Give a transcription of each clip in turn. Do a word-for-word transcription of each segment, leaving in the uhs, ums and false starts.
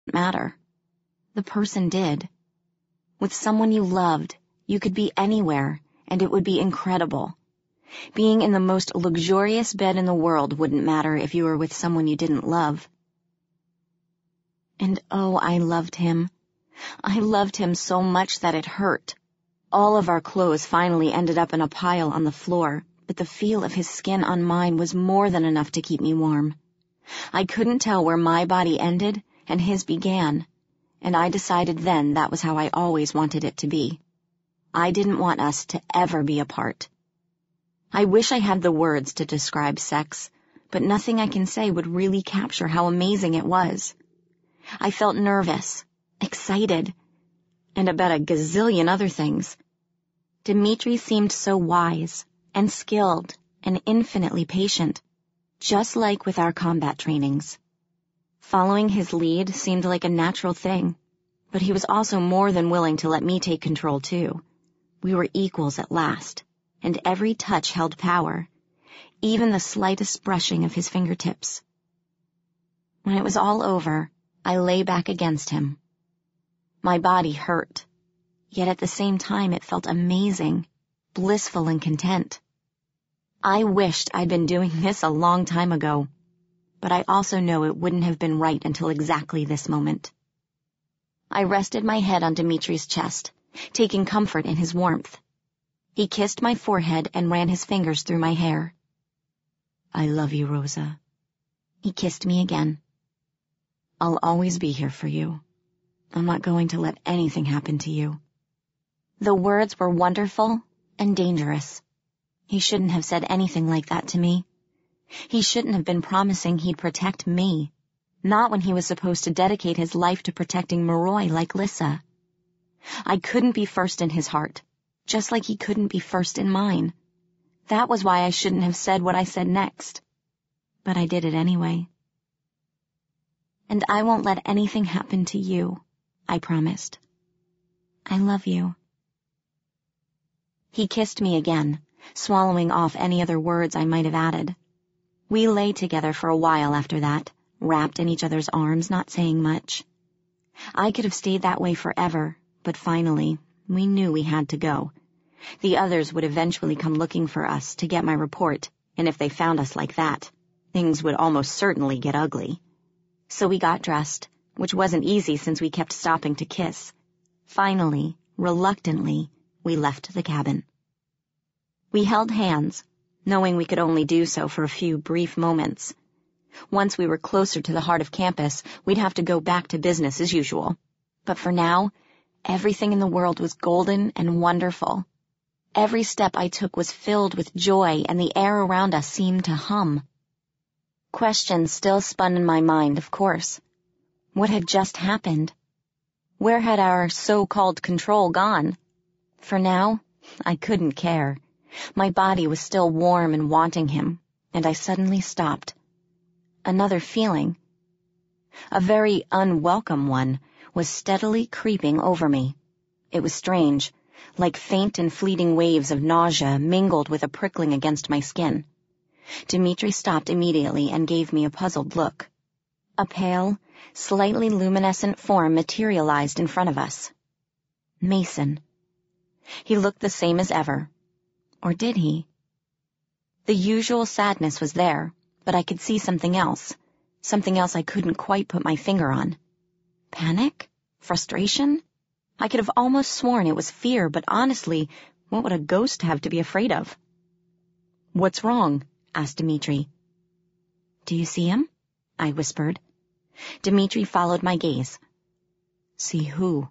matter. The person did. With someone you loved, you could be anywhere, and it would be incredible. Being in the most luxurious bed in the world wouldn't matter if you were with someone you didn't love. And oh, I loved him. I loved him so much that it hurt. All of our clothes finally ended up in a pile on the floor, but the feel of his skin on mine was more than enough to keep me warm. I couldn't tell where my body ended and his began, and I decided then that was how I always wanted it to be. I didn't want us to ever be apart. I wish I had the words to describe sex, but nothing I can say would really capture how amazing it was. I felt nervous, excited, and about a gazillion other things. Dimitri seemed so wise and skilled and infinitely patient, just like with our combat trainings. Following his lead seemed like a natural thing, but he was also more than willing to let me take control too. We were equals at last, and every touch held power, even the slightest brushing of his fingertips. When it was all over, I lay back against him. My body hurt, yet at the same time it felt amazing, blissful and content. I wished I'd been doing this a long time ago, but I also know it wouldn't have been right until exactly this moment. I rested my head on Dimitri's chest, taking comfort in his warmth. He kissed my forehead and ran his fingers through my hair. I love you, Rosa. He kissed me again. I'll always be here for you. I'm not going to let anything happen to you. The words were wonderful and dangerous. He shouldn't have said anything like that to me. He shouldn't have been promising he'd protect me, not when he was supposed to dedicate his life to protecting Maroi like Lissa. I couldn't be first in his heart, just like he couldn't be first in mine. That was why I shouldn't have said what I said next. But I did it anyway. And I won't let anything happen to you, I promised. I love you. He kissed me again, swallowing off any other words I might have added. We lay together for a while after that, wrapped in each other's arms, not saying much. I could have stayed that way forever, but finally, we knew we had to go. The others would eventually come looking for us to get my report, and if they found us like that, things would almost certainly get ugly. So we got dressed, which wasn't easy since we kept stopping to kiss. Finally, reluctantly, we left the cabin. We held hands, knowing we could only do so for a few brief moments. Once we were closer to the heart of campus, we'd have to go back to business as usual. But for now, everything in the world was golden and wonderful. Every step I took was filled with joy, and the air around us seemed to hum. Questions still spun in my mind, of course. What had just happened? Where had our so-called control gone? For now, I couldn't care. My body was still warm and wanting him, and I suddenly stopped. Another feeling, a very unwelcome one, was steadily creeping over me. It was strange, like faint and fleeting waves of nausea mingled with a prickling against my skin. Dimitri stopped immediately and gave me a puzzled look. A pale, slightly luminescent form materialized in front of us. Mason. He looked the same as ever. Or did he? The usual sadness was there, but I could see something else, something else I couldn't quite put my finger on. Panic? Frustration? I could have almost sworn it was fear, but honestly, what would a ghost have to be afraid of? What's wrong? Asked Dimitri. Do you see him? I whispered. Dimitri followed my gaze. See who?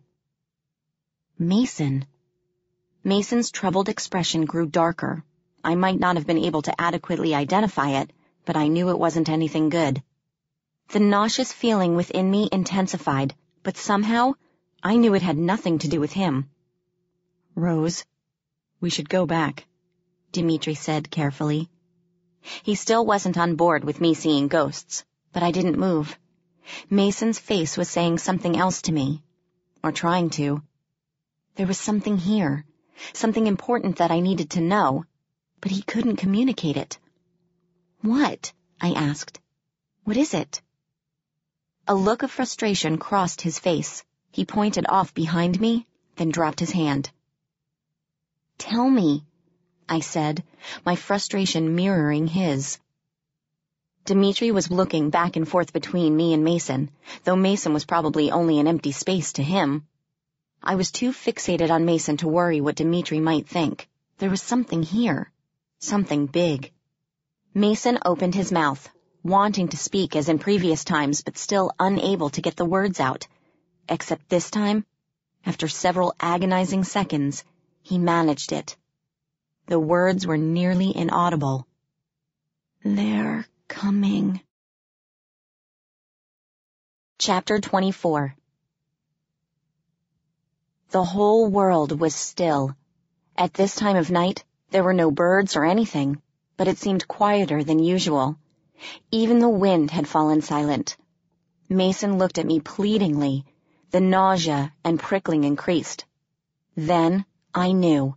Mason. Mason's troubled expression grew darker. I might not have been able to adequately identify it, but I knew it wasn't anything good. The nauseous feeling within me intensified, but somehow I knew it had nothing to do with him. Rose, we should go back, Dimitri said carefully. He still wasn't on board with me seeing ghosts, but I didn't move. Mason's face was saying something else to me, or trying to. There was something here, something important that I needed to know, but he couldn't communicate it. What? I asked. What is it? A look of frustration crossed his face. He pointed off behind me, then dropped his hand. "Tell me," I said, my frustration mirroring his. Dimitri was looking back and forth between me and Mason, though Mason was probably only an empty space to him. I was too fixated on Mason to worry what Dimitri might think. There was something here. Something big. Mason opened his mouth, wanting to speak as in previous times, but still unable to get the words out. Except this time, after several agonizing seconds, he managed it. The words were nearly inaudible. "They're coming." Chapter twenty-four. The whole world was still. At this time of night, there were no birds or anything, but it seemed quieter than usual. Even the wind had fallen silent. Mason looked at me pleadingly. The nausea and prickling increased. Then I knew.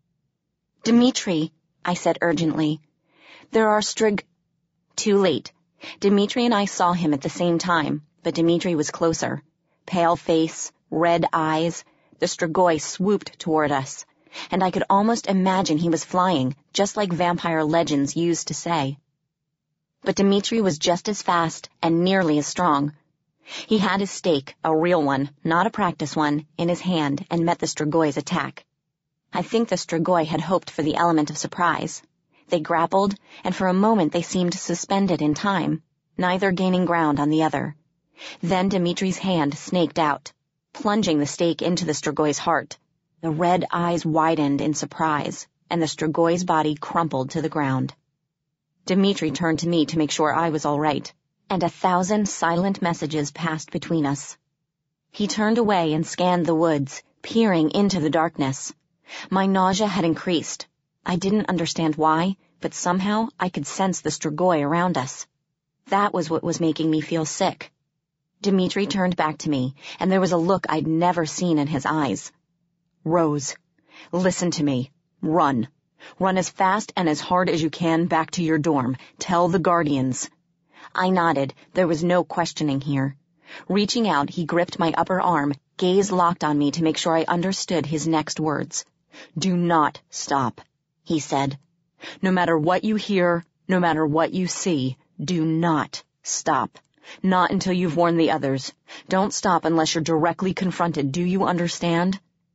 "Dimitri," I said urgently, "there are strig—" Too late. Dimitri and I saw him at the same time, but Dimitri was closer. Pale face, red eyes, the strigoi swooped toward us, and I could almost imagine he was flying, just like vampire legends used to say. But Dimitri was just as fast and nearly as strong. He had his stake, a real one, not a practice one, in his hand and met the Strigoi's attack. I think the Strigoi had hoped for the element of surprise. They grappled, and for a moment they seemed suspended in time, neither gaining ground on the other. Then Dimitri's hand snaked out, plunging the stake into the Strigoi's heart. The red eyes widened in surprise, and the Strigoi's body crumpled to the ground. Dimitri turned to me to make sure I was all right, and a thousand silent messages passed between us. He turned away and scanned the woods, peering into the darkness. My nausea had increased. I didn't understand why, but somehow I could sense the Strigoi around us. That was what was making me feel sick. Dimitri turned back to me, and there was a look I'd never seen in his eyes. "Rose, listen to me. Run. Run as fast and as hard as you can back to your dorm. Tell the Guardians." I nodded. There was no questioning here. Reaching out, he gripped my upper arm, gaze locked on me to make sure I understood his next words. "Do not stop," he said. "No matter what you hear, no matter what you see, do not stop. Not until you've warned the others. Don't stop unless you're directly confronted. Do you understand?"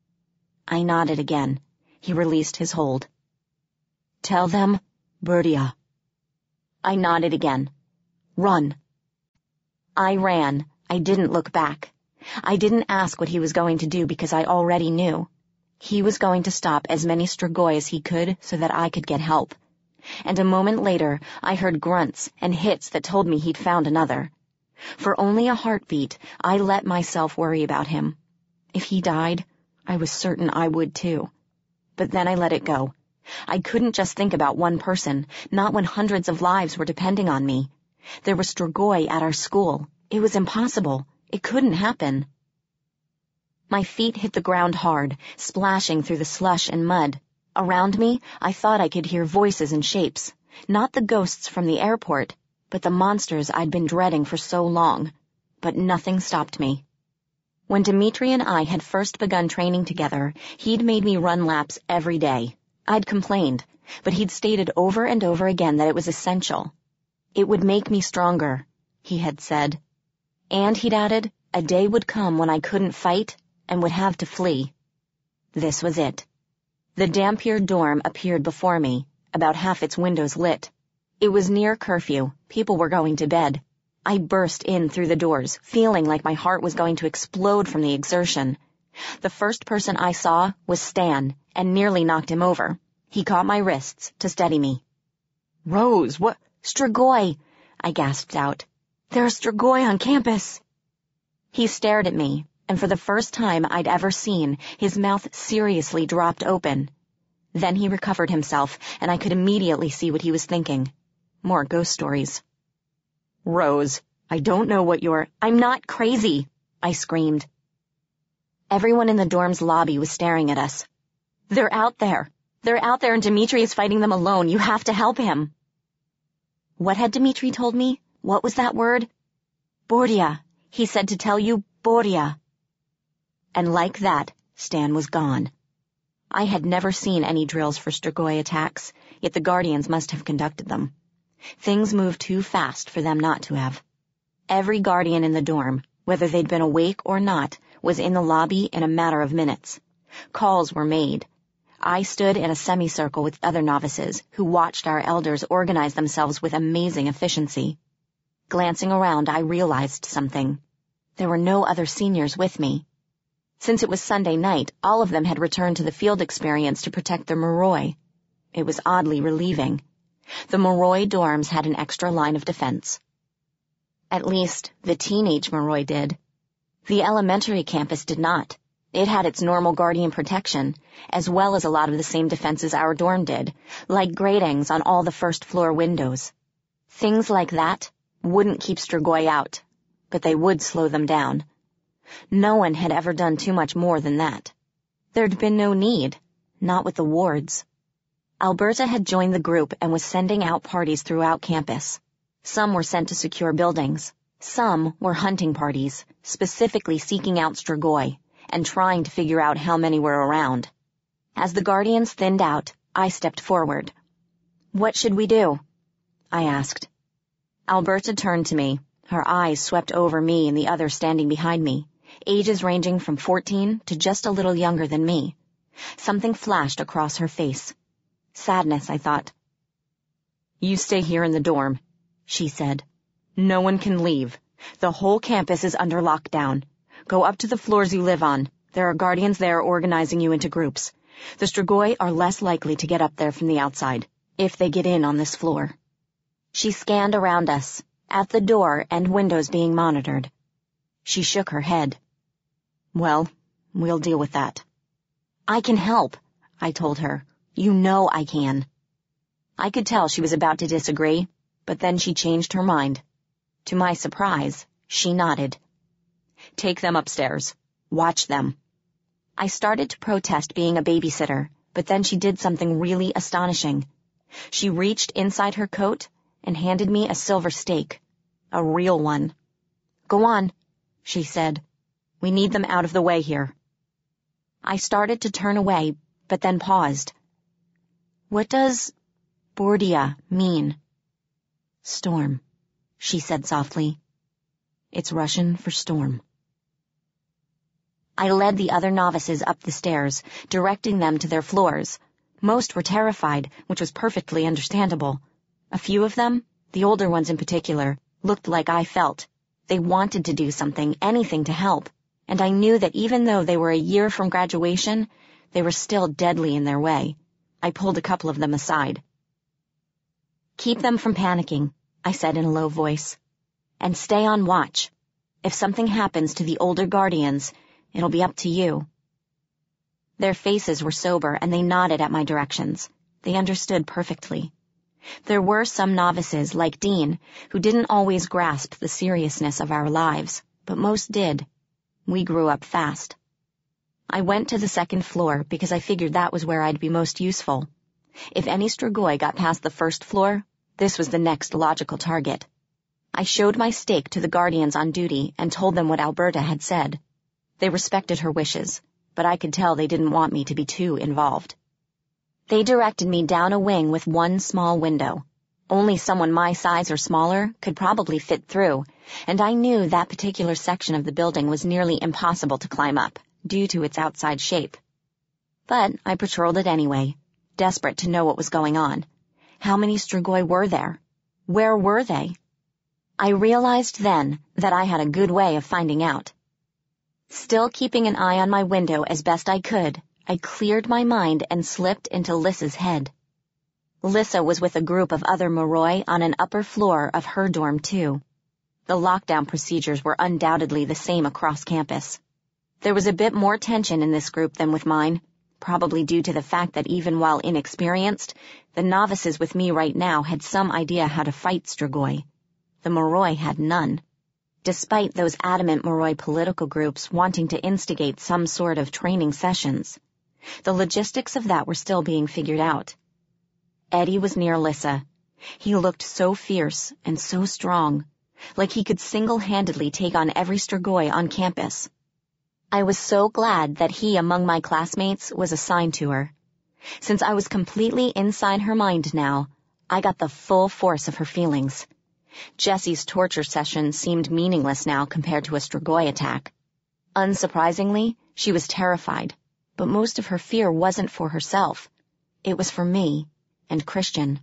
I nodded again. He released his hold. "Tell them, Burdia." I nodded again. "Run." I ran. I didn't look back. I didn't ask what he was going to do because I already knew. He was going to stop as many Strigoi as he could so that I could get help. And a moment later, I heard grunts and hits that told me he'd found another. For only a heartbeat, I let myself worry about him. If he died, I was certain I would too. But then I let it go. I couldn't just think about one person, not when hundreds of lives were depending on me. There were Strigoi at our school. It was impossible. It couldn't happen. My feet hit the ground hard, splashing through the slush and mud. Around me, I thought I could hear voices and shapes. Not the ghosts from the airport, but the monsters I'd been dreading for so long. But nothing stopped me. When Dimitri and I had first begun training together, he'd made me run laps every day. I'd complained, but he'd stated over and over again that it was essential. It would make me stronger, he had said. And he'd added, a day would come when I couldn't fight and would have to flee. This was it. The Dampier dorm appeared before me, about half its windows lit. It was near curfew. People were going to bed. I burst in through the doors, feeling like my heart was going to explode from the exertion. The first person I saw was Stan, and nearly knocked him over. He caught my wrists to steady me. "Rose, what—" "Strigoi," I gasped out. "There are Strigoi on campus." He stared at me, and for the first time I'd ever seen, his mouth seriously dropped open. Then he recovered himself, and I could immediately see what he was thinking. More ghost stories. "Rose, I don't know what you're—" "I'm not crazy," I screamed. Everyone in the dorm's lobby was staring at us. "They're out there. They're out there and Dimitri is fighting them alone. You have to help him." What had Dimitri told me? What was that word? Burdia. He said to tell you, Boria. And like that, Stan was gone. I had never seen any drills for Strigoi attacks, yet the Guardians must have conducted them. Things moved too fast for them not to have. Every Guardian in the dorm, whether they'd been awake or not, was in the lobby in a matter of minutes. Calls were made. I stood in a semicircle with other novices, who watched our elders organize themselves with amazing efficiency. Glancing around, I realized something. There were no other seniors with me. Since it was Sunday night, all of them had returned to the field experience to protect their Moroi. It was oddly relieving. The Moroi dorms had an extra line of defense. At least, the teenage Moroi did. The elementary campus did not. It had its normal Guardian protection, as well as a lot of the same defenses our dorm did, like gratings on all the first-floor windows. Things like that wouldn't keep Strigoi out, but they would slow them down. No one had ever done too much more than that. There'd been no need, not with the wards. Alberta had joined the group and was sending out parties throughout campus. Some were sent to secure buildings. Some were hunting parties, specifically seeking out Strigoi and trying to figure out how many were around. As the Guardians thinned out, I stepped forward. "What should we do?" I asked. Alberta turned to me. Her eyes swept over me and the others standing behind me, ages ranging from fourteen to just a little younger than me. Something flashed across her face. Sadness, I thought. "You stay here in the dorm," she said. "No one can leave. The whole campus is under lockdown. Go up to the floors you live on. There are Guardians there organizing you into groups. The Strigoi are less likely to get up there from the outside, if they get in on this floor." She scanned around us, at the door and windows being monitored. She shook her head. "Well, we'll deal with that." "I can help," I told her. "You know I can." I could tell she was about to disagree, but then she changed her mind. To my surprise, she nodded. "Take them upstairs. Watch them." I started to protest being a babysitter, but then she did something really astonishing. She reached inside her coat and handed me a silver stake. A real one. "Go on," she said. "We need them out of the way here." I started to turn away, but then paused. "What does Bordia mean?" "Storm," she said softly. "It's Russian for storm." I led the other novices up the stairs, directing them to their floors. Most were terrified, which was perfectly understandable. A few of them, the older ones in particular, looked like I felt. They wanted to do something, anything to help, and I knew that even though they were a year from graduation, they were still deadly in their way. I pulled a couple of them aside. "Keep them from panicking," I said in a low voice. "And stay on watch. If something happens to the older Guardians, it'll be up to you." Their faces were sober and they nodded at my directions. They understood perfectly. There were some novices, like Dean, who didn't always grasp the seriousness of our lives, but most did. We grew up fast. I went to the second floor because I figured that was where I'd be most useful. If any Strigoi got past the first floor, this was the next logical target. I showed my stake to the Guardians on duty and told them what Alberta had said. They respected her wishes, but I could tell they didn't want me to be too involved. They directed me down a wing with one small window. Only someone my size or smaller could probably fit through, and I knew that particular section of the building was nearly impossible to climb up, due to its outside shape. But I patrolled it anyway, desperate to know what was going on. How many Strigoi were there? Where were they? I realized then that I had a good way of finding out. Still keeping an eye on my window as best I could, I cleared my mind and slipped into Lissa's head. Lissa was with a group of other Moroi on an upper floor of her dorm, too. The lockdown procedures were undoubtedly the same across campus. There was a bit more tension in this group than with mine, probably due to the fact that even while inexperienced, the novices with me right now had some idea how to fight Strigoi. The Moroi had none. Despite those adamant Moroi political groups wanting to instigate some sort of training sessions. The logistics of that were still being figured out. Eddie was near Lissa. He looked so fierce and so strong, like he could single-handedly take on every Strigoi on campus. I was so glad that he, among my classmates, was assigned to her. Since I was completely inside her mind now, I got the full force of her feelings. Jessie's torture session seemed meaningless now compared to a Strigoi attack. Unsurprisingly, she was terrified, but most of her fear wasn't for herself. It was for me and Christian.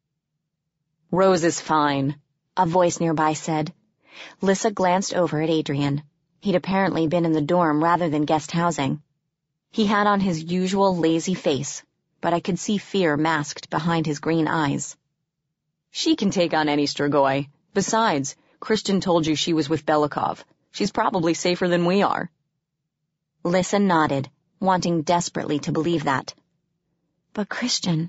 "Rose is fine," a voice nearby said. Lissa glanced over at Adrian. He'd apparently been in the dorm rather than guest housing. He had on his usual lazy face, but I could see fear masked behind his green eyes. "She can take on any Strigoi. Besides, Christian told you she was with Belikov. She's probably safer than we are." Lissa nodded, wanting desperately to believe that. "But Christian..."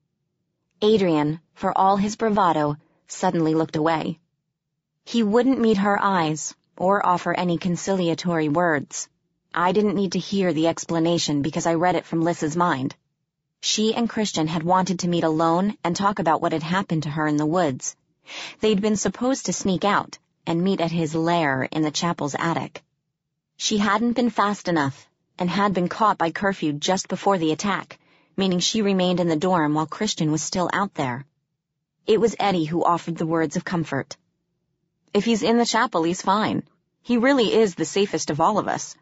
Adrian, for all his bravado, suddenly looked away. He wouldn't meet her eyes or offer any conciliatory words. I didn't need to hear the explanation because I read it from Lissa's mind. She and Christian had wanted to meet alone and talk about what had happened to her in the woods. They'd been supposed to sneak out and meet at his lair in the chapel's attic. She hadn't been fast enough and had been caught by curfew just before the attack, meaning she remained in the dorm while Christian was still out there. It was Eddie who offered the words of comfort. "If he's in the chapel, he's fine. He really is the safest of all of us."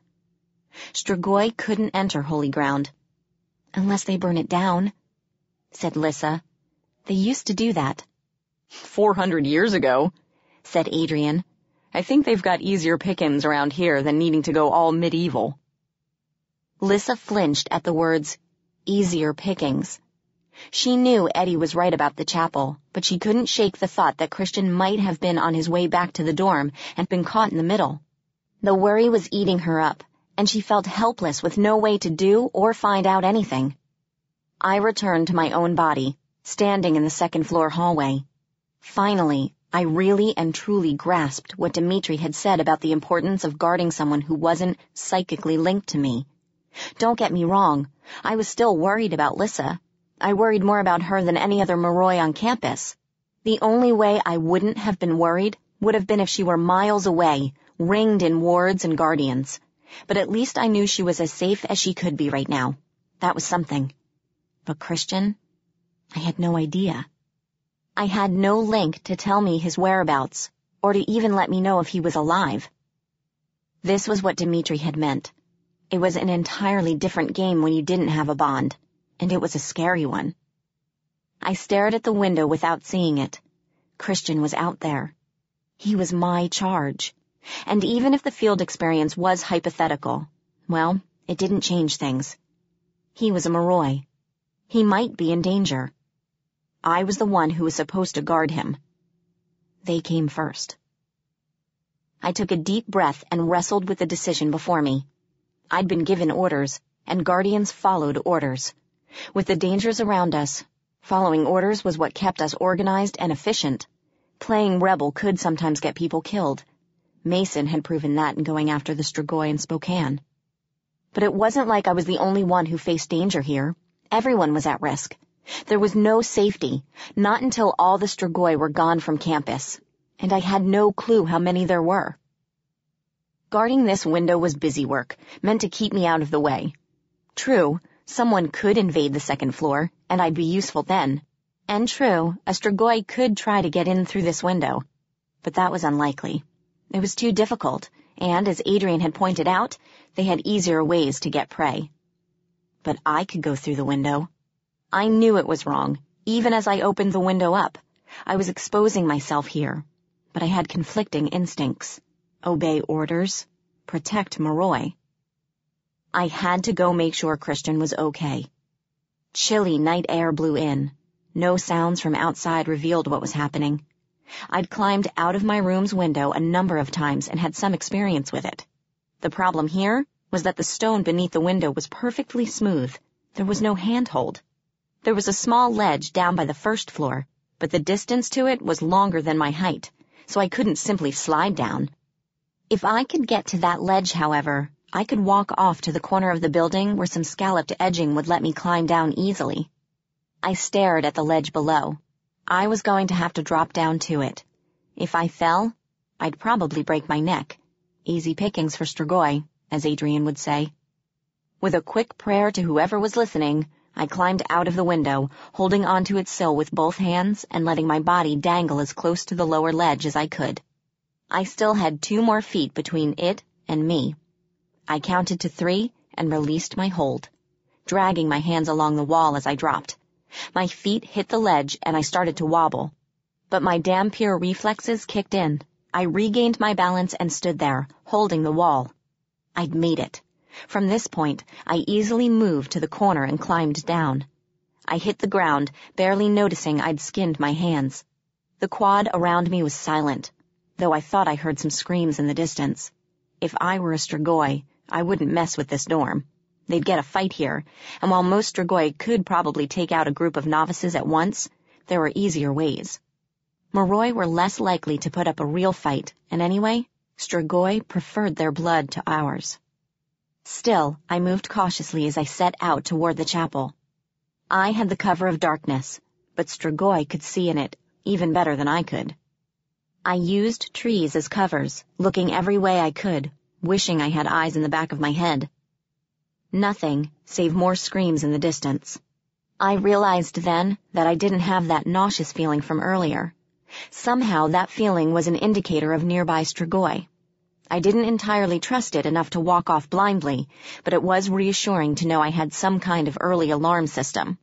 Strigoi couldn't enter holy ground. "Unless they burn it down," said Lissa. "They used to do that." Four hundred years ago," said Adrian. "I think they've got easier pickings around here than needing to go all medieval." Lissa flinched at the words, easier pickings. She knew Eddie was right about the chapel, but she couldn't shake the thought that Christian might have been on his way back to the dorm and been caught in the middle. The worry was eating her up, and she felt helpless with no way to do or find out anything. I returned to my own body, standing in the second-floor hallway. Finally, I really and truly grasped what Dimitri had said about the importance of guarding someone who wasn't psychically linked to me. Don't get me wrong, I was still worried about Lissa. I worried more about her than any other Moroi on campus. The only way I wouldn't have been worried would have been if she were miles away, ringed in wards and guardians. But at least I knew she was as safe as she could be right now. That was something. But Christian? I had no idea. I had no link to tell me his whereabouts, or to even let me know if he was alive. This was what Dimitri had meant. It was an entirely different game when you didn't have a bond, and it was a scary one. I stared at the window without seeing it. Christian was out there. He was my charge. And even if the field experience was hypothetical, well, it didn't change things. He was a Moroi. He might be in danger. I was the one who was supposed to guard him. They came first. I took a deep breath and wrestled with the decision before me. I'd been given orders, and guardians followed orders. With the dangers around us, following orders was what kept us organized and efficient. Playing rebel could sometimes get people killed. Mason had proven that in going after the Strigoi in Spokane. But it wasn't like I was the only one who faced danger here. Everyone was at risk. There was no safety, not until all the Strigoi were gone from campus, and I had no clue how many there were. Guarding this window was busy work, meant to keep me out of the way. True, someone could invade the second floor, and I'd be useful then. And true, a Strigoi could try to get in through this window. But that was unlikely. It was too difficult, and as Adrian had pointed out, they had easier ways to get prey. But I could go through the window. I knew it was wrong, even as I opened the window up. I was exposing myself here, but I had conflicting instincts. Obey orders, protect Moroi. I had to go make sure Christian was okay. Chilly night air blew in. No sounds from outside revealed what was happening. I'd climbed out of my room's window a number of times and had some experience with it. The problem here was that the stone beneath the window was perfectly smooth. There was no handhold. There was a small ledge down by the first floor, but the distance to it was longer than my height, so I couldn't simply slide down. If I could get to that ledge, however, I could walk off to the corner of the building where some scalloped edging would let me climb down easily. I stared at the ledge below. I was going to have to drop down to it. If I fell, I'd probably break my neck. Easy pickings for Strigoi, as Adrian would say. With a quick prayer to whoever was listening, I climbed out of the window, holding onto its sill with both hands and letting my body dangle as close to the lower ledge as I could. I still had two more feet between it and me. I counted to three and released my hold, dragging my hands along the wall as I dropped. My feet hit the ledge and I started to wobble. But my Dhampir reflexes kicked in. I regained my balance and stood there, holding the wall. I'd made it. From this point, I easily moved to the corner and climbed down. I hit the ground, barely noticing I'd skinned my hands. The quad around me was silent, though I thought I heard some screams in the distance. If I were a Strigoi, I wouldn't mess with this dorm. They'd get a fight here, and while most Strigoi could probably take out a group of novices at once, there were easier ways. Moroi were less likely to put up a real fight, and anyway, Strigoi preferred their blood to ours. Still, I moved cautiously as I set out toward the chapel. I had the cover of darkness, but Strigoi could see in it even better than I could. I used trees as covers, looking every way I could, wishing I had eyes in the back of my head. Nothing, save more screams in the distance. I realized then that I didn't have that nauseous feeling from earlier. Somehow that feeling was an indicator of nearby Strigoi. I didn't entirely trust it enough to walk off blindly, but it was reassuring to know I had some kind of early alarm system.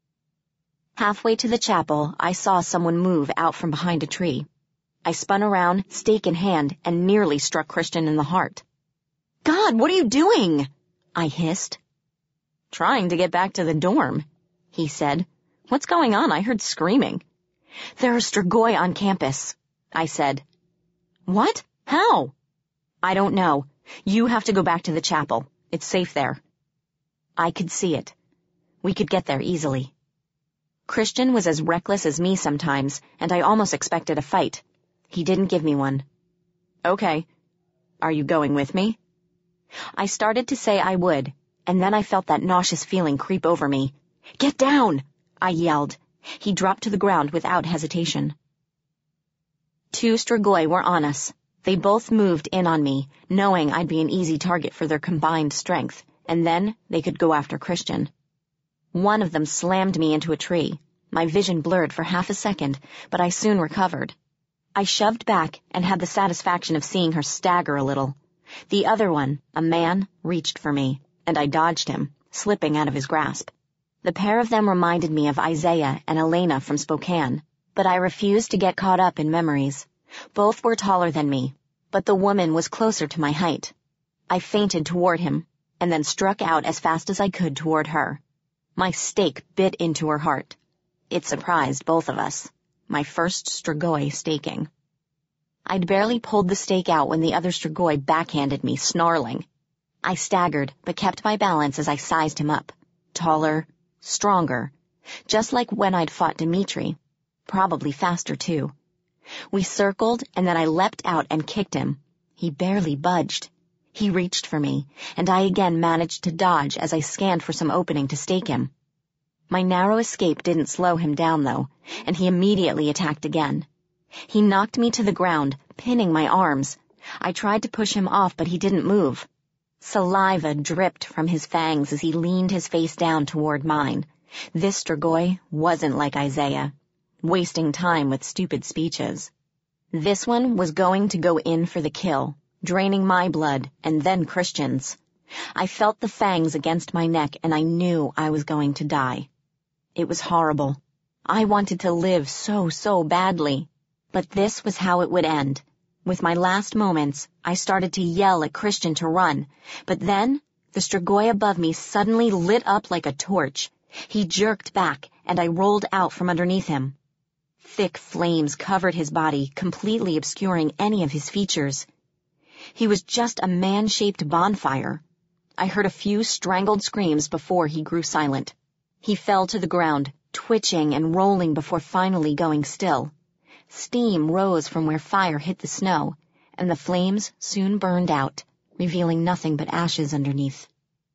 Halfway to the chapel, I saw someone move out from behind a tree. I spun around, stake in hand, and nearly struck Christian in the heart. "God, what are you doing?" I hissed. "Trying to get back to the dorm," he said. "What's going on? I heard screaming." "There are Strigoi on campus," I said. "What? How?" "I don't know. You have to go back to the chapel. It's safe there." I could see it. We could get there easily. Christian was as reckless as me sometimes, and I almost expected a fight. He didn't give me one. "Okay. Are you going with me?" I started to say I would, and then I felt that nauseous feeling creep over me. "Get down!" I yelled. He dropped to the ground without hesitation. Two Strigoi were on us. They both moved in on me, knowing I'd be an easy target for their combined strength, and then they could go after Christian. One of them slammed me into a tree. My vision blurred for half a second, but I soon recovered. I shoved back and had the satisfaction of seeing her stagger a little. The other one, a man, reached for me, and I dodged him, slipping out of his grasp. The pair of them reminded me of Isaiah and Elena from Spokane, but I refused to get caught up in memories. Both were taller than me, but the woman was closer to my height. I feinted toward him, and then struck out as fast as I could toward her. My stake bit into her heart. It surprised both of us. My first Strigoi staking. I'd barely pulled the stake out when the other Strigoi backhanded me, snarling. I staggered, but kept my balance as I sized him up. Taller, stronger, just like when I'd fought Dimitri. Probably faster, too. We circled, and then I leapt out and kicked him. He barely budged. He reached for me, and I again managed to dodge as I scanned for some opening to stake him. My narrow escape didn't slow him down, though, and he immediately attacked again. He knocked me to the ground, pinning my arms. I tried to push him off, but he didn't move. Saliva dripped from his fangs as he leaned his face down toward mine. This Strigoi wasn't like Isaiah, wasting time with stupid speeches. This one was going to go in for the kill, draining my blood, and then Christian's. I felt the fangs against my neck, and I knew I was going to die. It was horrible. I wanted to live so, so badly. But this was how it would end. With my last moments, I started to yell at Christian to run, but then the Strigoi above me suddenly lit up like a torch. He jerked back, and I rolled out from underneath him. Thick flames covered his body, completely obscuring any of his features. He was just a man-shaped bonfire. I heard a few strangled screams before he grew silent. He fell to the ground, twitching and rolling before finally going still. Steam rose from where fire hit the snow, and the flames soon burned out, revealing nothing but ashes underneath.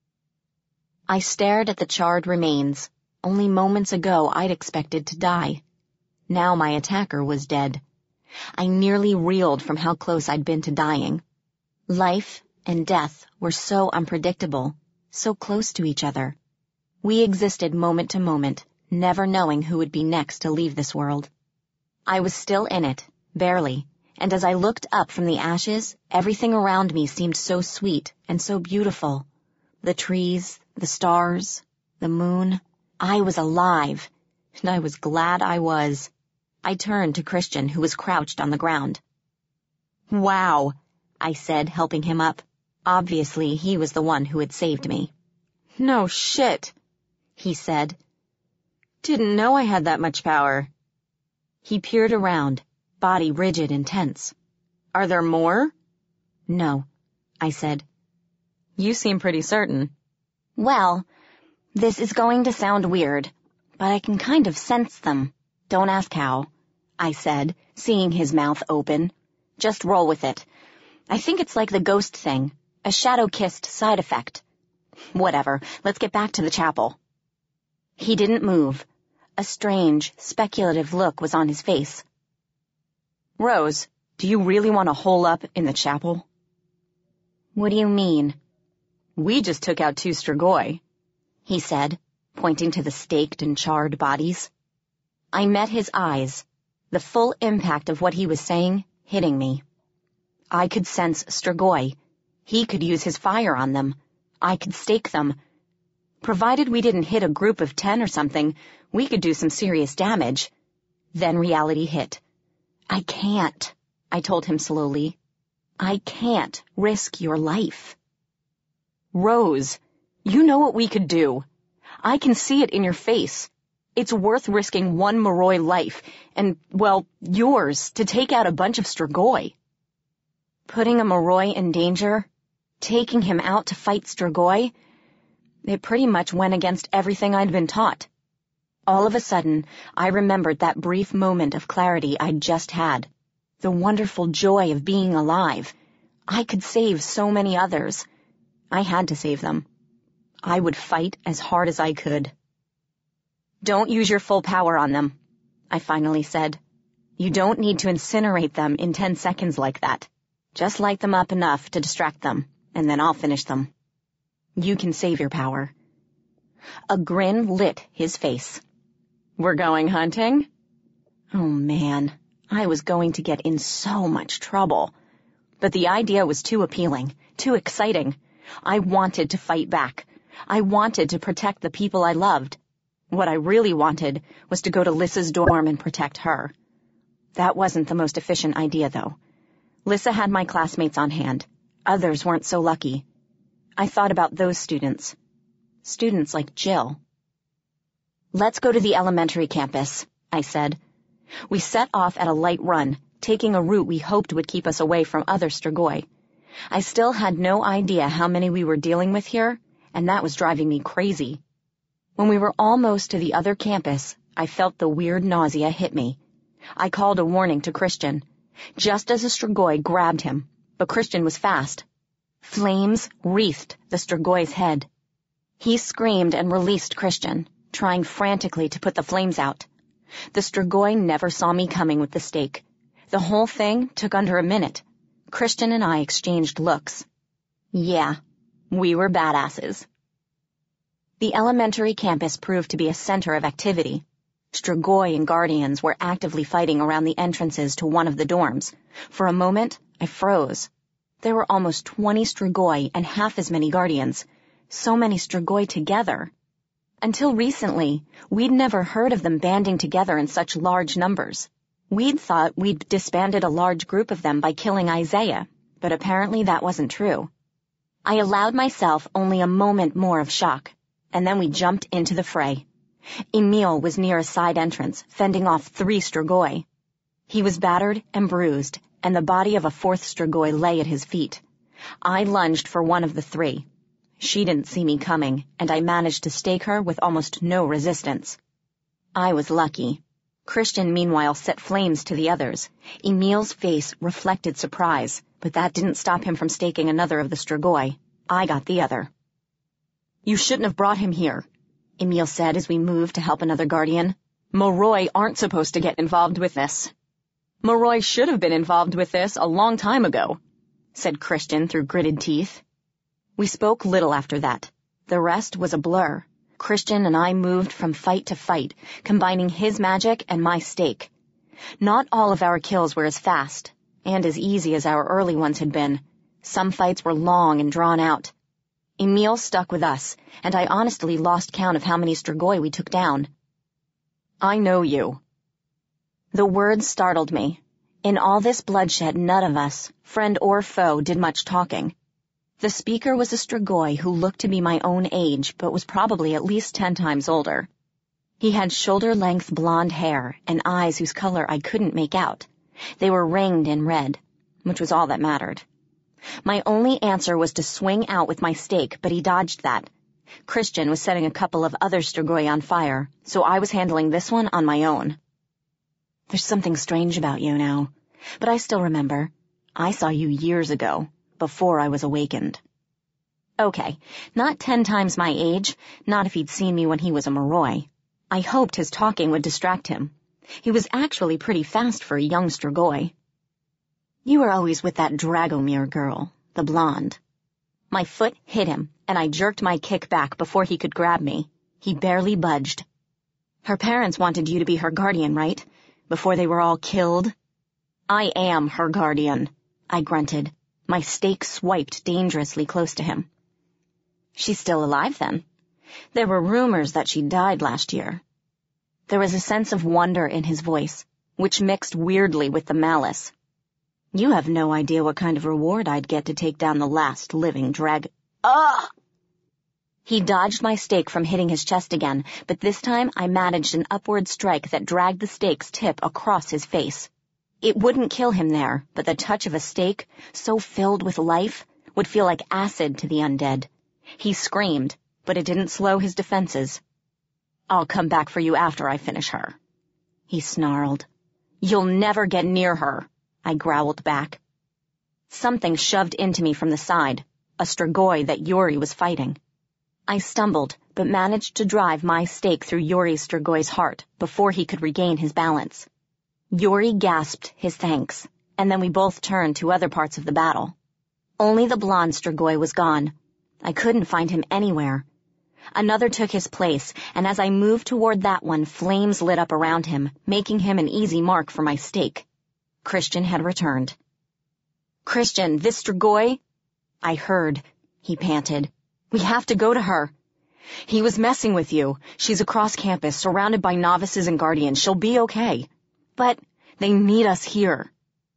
I stared at the charred remains. Only moments ago I'd expected to die. Now my attacker was dead. I nearly reeled from how close I'd been to dying. Life and death were so unpredictable, so close to each other. We existed moment to moment, never knowing who would be next to leave this world. I was still in it, barely, and as I looked up from the ashes, everything around me seemed so sweet and so beautiful. The trees, the stars, the moon. I was alive, and I was glad I was. I turned to Christian, who was crouched on the ground. "Wow," I said, helping him up. Obviously, he was the one who had saved me. "No shit," he said. "Didn't know I had that much power." He peered around, body rigid and tense. "Are there more?" "No," I said. "You seem pretty certain." "Well, this is going to sound weird, but I can kind of sense them. Don't ask how," I said, seeing his mouth open. "Just roll with it. I think it's like the ghost thing, a shadow-kissed side effect. Whatever, let's get back to the chapel." He didn't move. A strange, speculative look was on his face. "Rose, do you really want to hole up in the chapel?" "What do you mean?" "We just took out two Strigoi," he said, pointing to the staked and charred bodies. I met his eyes, the full impact of what he was saying hitting me. I could sense Strigoi. He could use his fire on them. I could stake them. Provided we didn't hit a group of ten or something, we could do some serious damage. Then reality hit. "I can't," I told him slowly. "I can't risk your life." "Rose, you know what we could do. I can see it in your face. It's worth risking one Moroi life, and, well, yours, to take out a bunch of Strigoi." Putting a Moroi in danger? Taking him out to fight Strigoi? It pretty much went against everything I'd been taught. All of a sudden, I remembered that brief moment of clarity I'd just had. The wonderful joy of being alive. I could save so many others. I had to save them. I would fight as hard as I could. "Don't use your full power on them," I finally said. "You don't need to incinerate them in ten seconds like that. Just light them up enough to distract them, and then I'll finish them. You can save your power." A grin lit his face. "We're going hunting?" Oh man, I was going to get in so much trouble. But the idea was too appealing, too exciting. I wanted to fight back. I wanted to protect the people I loved. What I really wanted was to go to Lissa's dorm and protect her. That wasn't the most efficient idea, though. Lissa had my classmates on hand. Others weren't so lucky. I thought about those students. Students like Jill. "Let's go to the elementary campus," I said. We set off at a light run, taking a route we hoped would keep us away from other Strigoi. I still had no idea how many we were dealing with here, and that was driving me crazy. When we were almost to the other campus, I felt the weird nausea hit me. I called a warning to Christian, just as a Strigoi grabbed him, but Christian was fast. Flames wreathed the Strigoi's head. He screamed and released Christian, trying frantically to put the flames out. The Strigoi never saw me coming with the stake. The whole thing took under a minute. Christian and I exchanged looks. Yeah, we were badasses. The elementary campus proved to be a center of activity. Strigoi and Guardians were actively fighting around the entrances to one of the dorms. For a moment, I froze. There were almost twenty Strigoi and half as many Guardians. So many Strigoi together. Until recently, we'd never heard of them banding together in such large numbers. We'd thought we'd disbanded a large group of them by killing Isaiah, but apparently that wasn't true. I allowed myself only a moment more of shock, and then we jumped into the fray. Emil was near a side entrance, fending off three Strigoi. He was battered and bruised, and the body of a fourth Strigoi lay at his feet. I lunged for one of the three. She didn't see me coming, and I managed to stake her with almost no resistance. I was lucky. Christian, meanwhile, set flames to the others. Emil's face reflected surprise, but that didn't stop him from staking another of the Strigoi. I got the other. "You shouldn't have brought him here," Emil said as we moved to help another Guardian. "Moroi aren't supposed to get involved with this." Moroi should have been involved with this a long time ago, said Christian through gritted teeth. We spoke little after that. The rest was a blur. Christian and I moved from fight to fight, combining his magic and my stake. Not all of our kills were as fast, and as easy as our early ones had been. Some fights were long and drawn out. Emil stuck with us, and I honestly lost count of how many Strigoi we took down. I know you. The words startled me. In all this bloodshed, none of us, friend or foe, did much talking. The speaker was a Strigoi who looked to be my own age, but was probably at least ten times older. He had shoulder-length blonde hair and eyes whose color I couldn't make out. They were ringed in red, which was all that mattered. My only answer was to swing out with my stake, but he dodged that. Christian was setting a couple of other Strigoi on fire, so I was handling this one on my own. There's something strange about you now, but I still remember. I saw you years ago, before I was awakened. Okay, not ten times my age, not if he'd seen me when he was a Moroi. I hoped his talking would distract him. He was actually pretty fast for a young Strigoi. You were always with that Dragomir girl, the blonde. My foot hit him, and I jerked my kick back before he could grab me. He barely budged. Her parents wanted you to be her guardian, right? Before they were all killed? I am her guardian, I grunted. My stake swiped dangerously close to him. She's still alive, then? There were rumors that she died last year. There was a sense of wonder in his voice, which mixed weirdly with the malice. You have no idea what kind of reward I'd get to take down the last living drag— Ah! He dodged my stake from hitting his chest again, but this time I managed an upward strike that dragged the stake's tip across his face. It wouldn't kill him there, but the touch of a stake, so filled with life, would feel like acid to the undead. He screamed, but it didn't slow his defenses. I'll come back for you after I finish her. He snarled. You'll never get near her, I growled back. Something shoved into me from the side, a Strigoi that Yuri was fighting. I stumbled, but managed to drive my stake through Yuri Strigoi's heart before he could regain his balance. Yuri gasped his thanks, and then we both turned to other parts of the battle. Only the blonde Strigoi was gone. I couldn't find him anywhere. Another took his place, and as I moved toward that one, flames lit up around him, making him an easy mark for my stake. Christian had returned. Christian, this Strigoi? I heard, he panted. We have to go to her. He was messing with you. She's across campus, surrounded by novices and guardians. She'll be okay. But they need us here.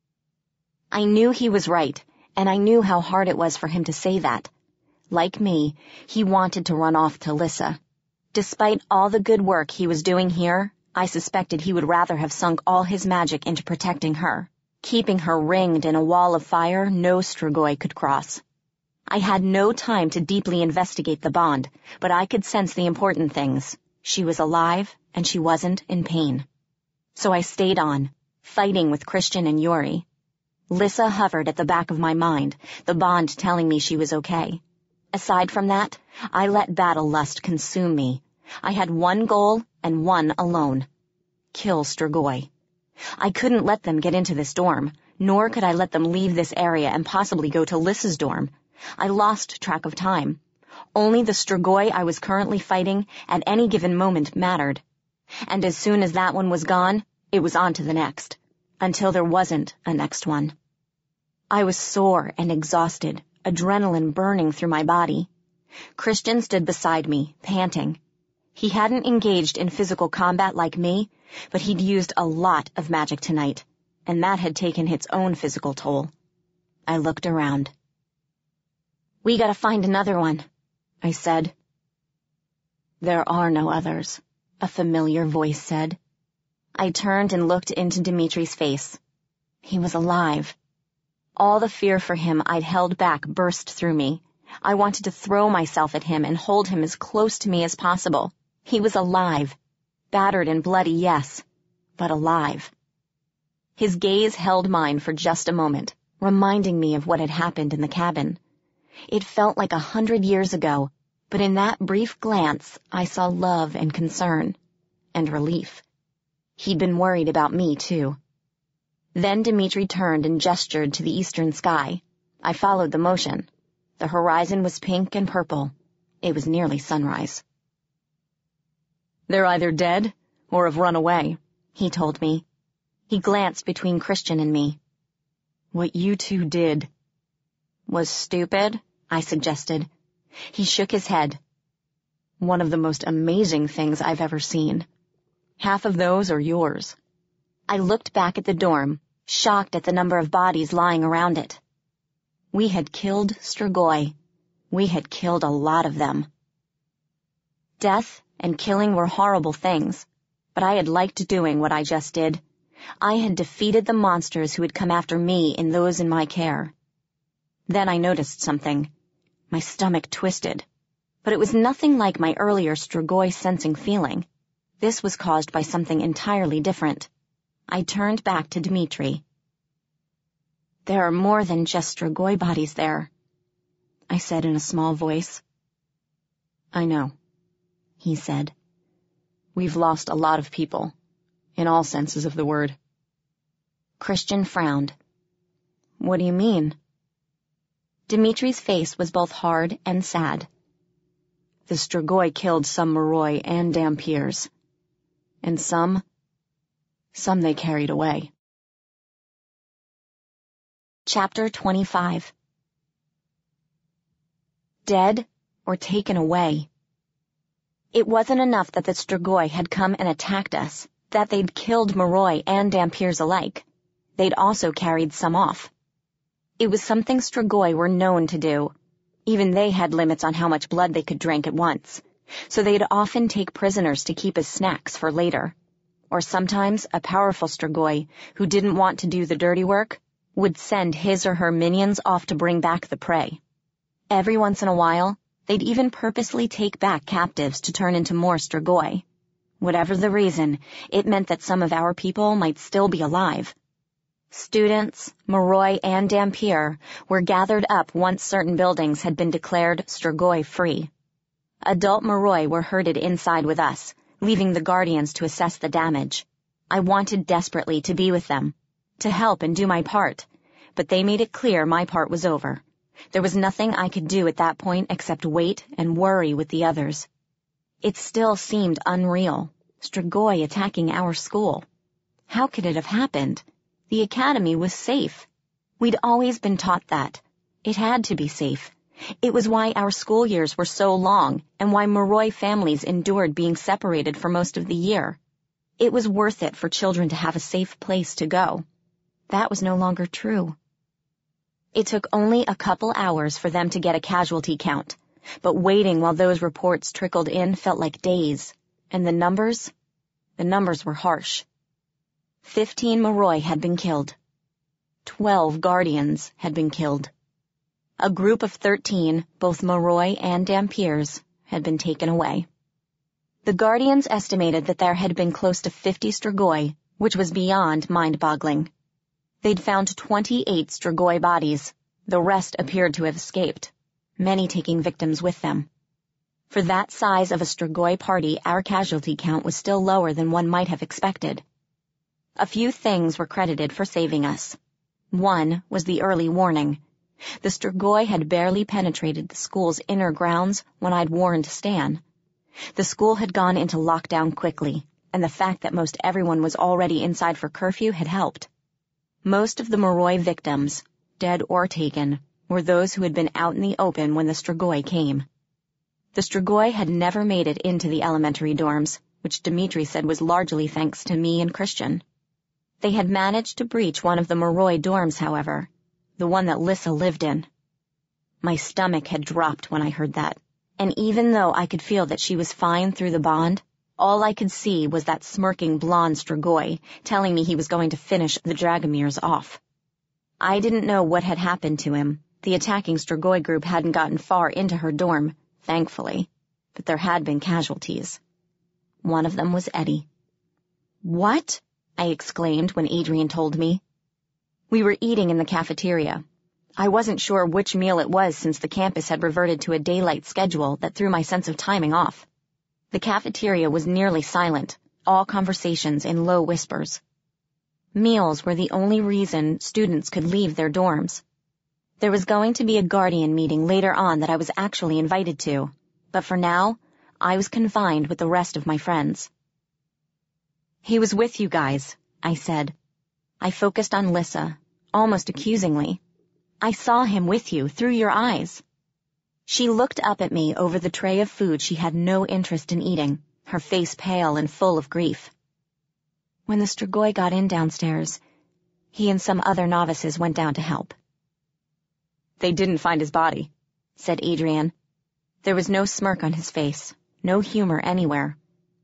I knew he was right, and I knew how hard it was for him to say that. Like me, he wanted to run off to Lissa. Despite all the good work he was doing here, I suspected he would rather have sunk all his magic into protecting her, keeping her ringed in a wall of fire no Strigoi could cross. I had no time to deeply investigate the bond, but I could sense the important things. She was alive, and she wasn't in pain. So I stayed on, fighting with Christian and Yuri. Lissa hovered at the back of my mind, the bond telling me she was okay. Aside from that, I let battle lust consume me. I had one goal, and one alone. Kill Strigoi. I couldn't let them get into this dorm, nor could I let them leave this area and possibly go to Lissa's dorm. I lost track of time. Only the Strigoi I was currently fighting at any given moment mattered. And as soon as that one was gone, it was on to the next, until there wasn't a next one. I was sore and exhausted, adrenaline burning through my body. Christian stood beside me, panting. He hadn't engaged in physical combat like me, but he'd used a lot of magic tonight, and that had taken its own physical toll. I looked around. We gotta find another one, I said. There are no others, a familiar voice said. I turned and looked into Dimitri's face. He was alive. All the fear for him I'd held back burst through me. I wanted to throw myself at him and hold him as close to me as possible. He was alive. Battered and bloody, yes, but alive. His gaze held mine for just a moment, reminding me of what had happened in the cabin. It felt like a hundred years ago, but in that brief glance I saw love and concern, and relief. He'd been worried about me, too. Then Dmitri turned and gestured to the eastern sky. I followed the motion. The horizon was pink and purple. It was nearly sunrise. "They're either dead or have run away," he told me. He glanced between Christian and me. "What you two did was stupid," I suggested. He shook his head. "One of the most amazing things I've ever seen. Half of those are yours." I looked back at the dorm, shocked at the number of bodies lying around it. We had killed Strigoi. We had killed a lot of them. Death and killing were horrible things, but I had liked doing what I just did. I had defeated the monsters who had come after me and those in my care. Then I noticed something. My stomach twisted. But it was nothing like my earlier Strigoi sensing feeling. This was caused by something entirely different. I turned back to Dmitri. "There are more than just Strigoi bodies there," I said in a small voice. "I know," he said. "We've lost a lot of people, in all senses of the word." Christian frowned. "What do you mean?" Dimitri's face was both hard and sad. "The Strigoi killed some Moroi and Dhampirs. And some, some they carried away." Chapter twenty-five. Dead or taken away. It wasn't enough that the Strigoi had come and attacked us, that they'd killed Moroi and Dhampirs alike. They'd also carried some off. It was something Strigoi were known to do. Even they had limits on how much blood they could drink at once, so they'd often take prisoners to keep as snacks for later. Or sometimes a powerful Strigoi, who didn't want to do the dirty work, would send his or her minions off to bring back the prey. Every once in a while, they'd even purposely take back captives to turn into more Strigoi. Whatever the reason, it meant that some of our people might still be alive. Students, Moroi, and Dhampir were gathered up once certain buildings had been declared Strigoi-free. Adult Moroi were herded inside with us, leaving the guardians to assess the damage. I wanted desperately to be with them, to help and do my part, but they made it clear my part was over. There was nothing I could do at that point except wait and worry with the others. It still seemed unreal, Strigoi attacking our school. How could it have happened? The academy was safe. We'd always been taught that. It had to be safe. It was why our school years were so long and why Moroi families endured being separated for most of the year. It was worth it for children to have a safe place to go. That was no longer true. It took only a couple hours for them to get a casualty count, but waiting while those reports trickled in felt like days. And the numbers? The numbers were harsh. Fifteen Moroi had been killed. Twelve Guardians had been killed. A group of thirteen, both Moroi and Dhampirs, had been taken away. The Guardians estimated that there had been close to fifty Strigoi, which was beyond mind-boggling. They'd found twenty-eight Strigoi bodies. The rest appeared to have escaped, many taking victims with them. For that size of a Strigoi party, our casualty count was still lower than one might have expected. A few things were credited for saving us. One was the early warning. The Strigoi had barely penetrated the school's inner grounds when I'd warned Stan. The school had gone into lockdown quickly, and the fact that most everyone was already inside for curfew had helped. Most of the Moroi victims, dead or taken, were those who had been out in the open when the Strigoi came. The Strigoi had never made it into the elementary dorms, which Dmitri said was largely thanks to me and Christian. They had managed to breach one of the Moroi dorms, however, the one that Lissa lived in. My stomach had dropped when I heard that, and even though I could feel that she was fine through the bond, all I could see was that smirking blonde Strigoi telling me he was going to finish the Dragomirs off. I didn't know what had happened to him. The attacking Strigoi group hadn't gotten far into her dorm, thankfully, but there had been casualties. One of them was Eddie. "What?" I exclaimed when Adrian told me. We were eating in the cafeteria. I wasn't sure which meal it was since the campus had reverted to a daylight schedule that threw my sense of timing off. The cafeteria was nearly silent, all conversations in low whispers. Meals were the only reason students could leave their dorms. There was going to be a guardian meeting later on that I was actually invited to, but for now, I was confined with the rest of my friends. "He was with you guys," I said. I focused on Lissa, almost accusingly. "I saw him with you, through your eyes." She looked up at me over the tray of food she had no interest in eating, her face pale and full of grief. "When the Strigoi got in downstairs, he and some other novices went down to help." "They didn't find his body," said Adrian. There was no smirk on his face, no humor anywhere.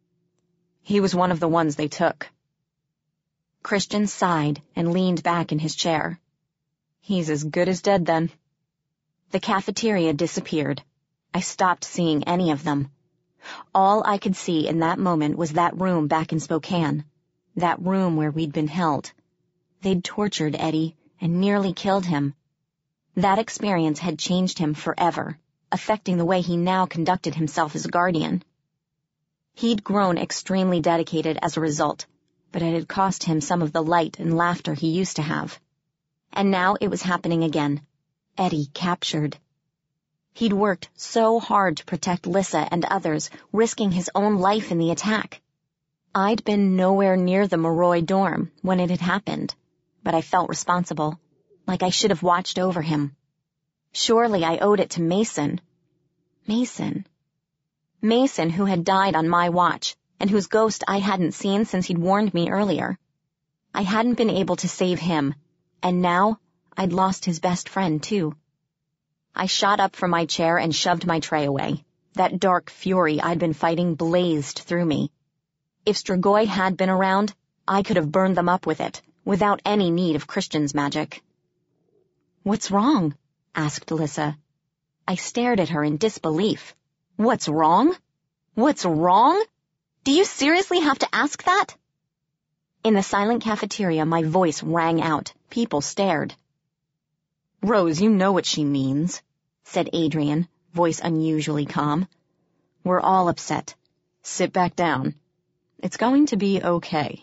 "He was one of the ones they took." Christian sighed and leaned back in his chair. "He's as good as dead then." The cafeteria disappeared. I stopped seeing any of them. All I could see in that moment was that room back in Spokane, that room where we'd been held. They'd tortured Eddie and nearly killed him. That experience had changed him forever, affecting the way he now conducted himself as a guardian. He'd grown extremely dedicated as a result, but it had cost him some of the light and laughter he used to have. And now it was happening again. Eddie captured. He'd worked so hard to protect Lissa and others, risking his own life in the attack. I'd been nowhere near the Moroi dorm when it had happened, but I felt responsible, like I should have watched over him. Surely I owed it to Mason. Mason. Mason, who had died on my watch, and whose ghost I hadn't seen since he'd warned me earlier. I hadn't been able to save him, and now I'd lost his best friend, too. I shot up from my chair and shoved my tray away. That dark fury I'd been fighting blazed through me. If Strigoi had been around, I could have burned them up with it, without any need of Christian's magic. "What's wrong?" asked Lissa. I stared at her in disbelief. "What's wrong? What's wrong? Do you seriously have to ask that?" In the silent cafeteria, my voice rang out. People stared. "Rose, you know what she means," said Adrian, voice unusually calm. "We're all upset. Sit back down. It's going to be okay."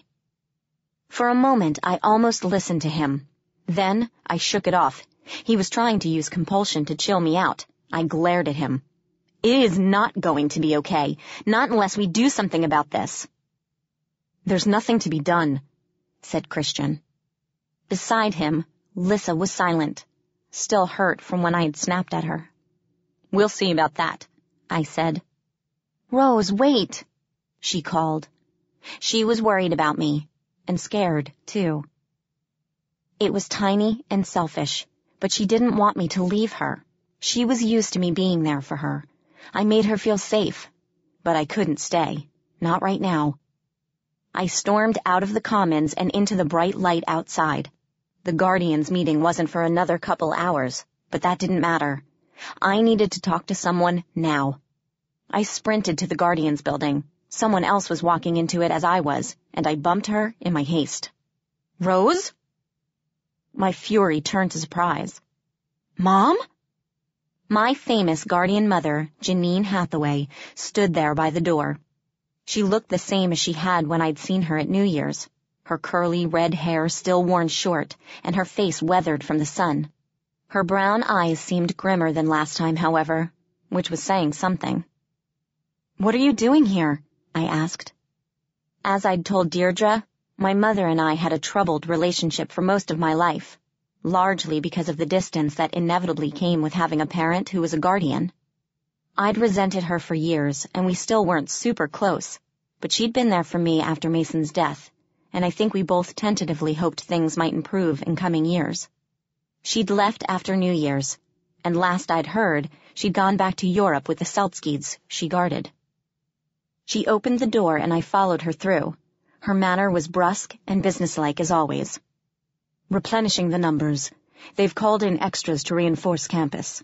For a moment, I almost listened to him. Then I shook it off. He was trying to use compulsion to chill me out. I glared at him. "It is not going to be okay, not unless we do something about this." "There's nothing to be done," said Christian. Beside him, Lissa was silent, still hurt from when I had snapped at her. "We'll see about that," I said. "Rose, wait," she called. She was worried about me, and scared, too. It was tiny and selfish, but she didn't want me to leave her. She was used to me being there for her. I made her feel safe, but I couldn't stay, not right now. I stormed out of the commons and into the bright light outside. The Guardians' meeting wasn't for another couple hours, but that didn't matter. I needed to talk to someone now. I sprinted to the Guardians' building. Someone else was walking into it as I was, and I bumped her in my haste. "Rose?" My fury turned to surprise. "Mom?" My famous guardian mother, Janine Hathaway, stood there by the door. She looked the same as she had when I'd seen her at New Year's, her curly red hair still worn short, and her face weathered from the sun. Her brown eyes seemed grimmer than last time, however, which was saying something. "What are you doing here?" I asked. As I'd told Deirdre, my mother and I had a troubled relationship for most of my life, largely because of the distance that inevitably came with having a parent who was a guardian. I'd resented her for years, and we still weren't super close, but she'd been there for me after Mason's death, and I think we both tentatively hoped things might improve in coming years. She'd left after New Year's, and last I'd heard, she'd gone back to Europe with the Seltskids she guarded. She opened the door and I followed her through. Her manner was brusque and businesslike as always. "Replenishing the numbers. They've called in extras to reinforce campus."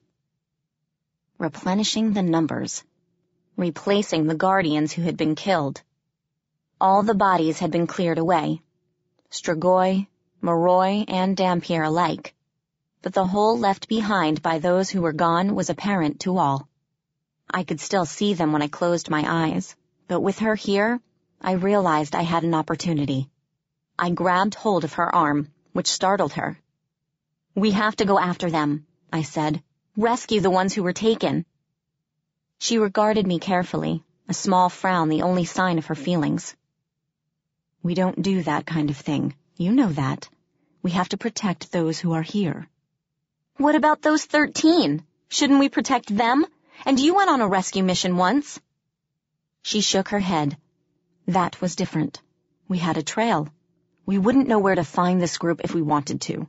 Replenishing the numbers. Replacing the Guardians who had been killed. All the bodies had been cleared away. Strigoi, Moroi, and Dampier alike. But the hole left behind by those who were gone was apparent to all. I could still see them when I closed my eyes, but with her here, I realized I had an opportunity. I grabbed hold of her arm, which startled her. "We have to go after them," I said. "Rescue the ones who were taken." She regarded me carefully, a small frown the only sign of her feelings. "We don't do that kind of thing. You know that. We have to protect those who are here." "What about those thirteen? Shouldn't we protect them? And you went on a rescue mission once." She shook her head. "That was different. We had a trail. We wouldn't know where to find this group if we wanted to."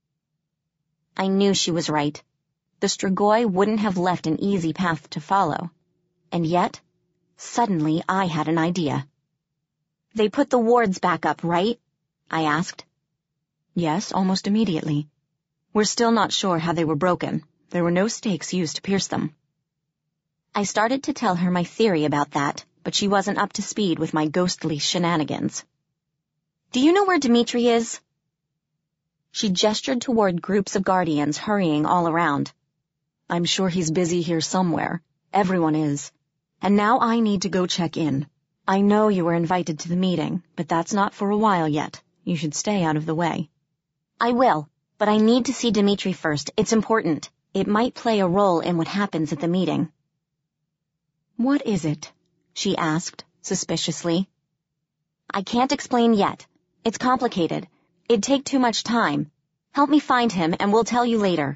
I knew she was right. The Strigoi wouldn't have left an easy path to follow. And yet, suddenly I had an idea. "They put the wards back up, right?" I asked. "Yes, almost immediately. We're still not sure how they were broken. There were no stakes used to pierce them." I started to tell her my theory about that, but she wasn't up to speed with my ghostly shenanigans. "Do you know where Dimitri is?" She gestured toward groups of guardians hurrying all around. "I'm sure he's busy here somewhere. Everyone is. And now I need to go check in. I know you were invited to the meeting, but that's not for a while yet. You should stay out of the way." "I will, but I need to see Dimitri first. It's important. It might play a role in what happens at the meeting." "What is it?" she asked, suspiciously. "I can't explain yet. It's complicated. It'd take too much time. Help me find him, and we'll tell you later."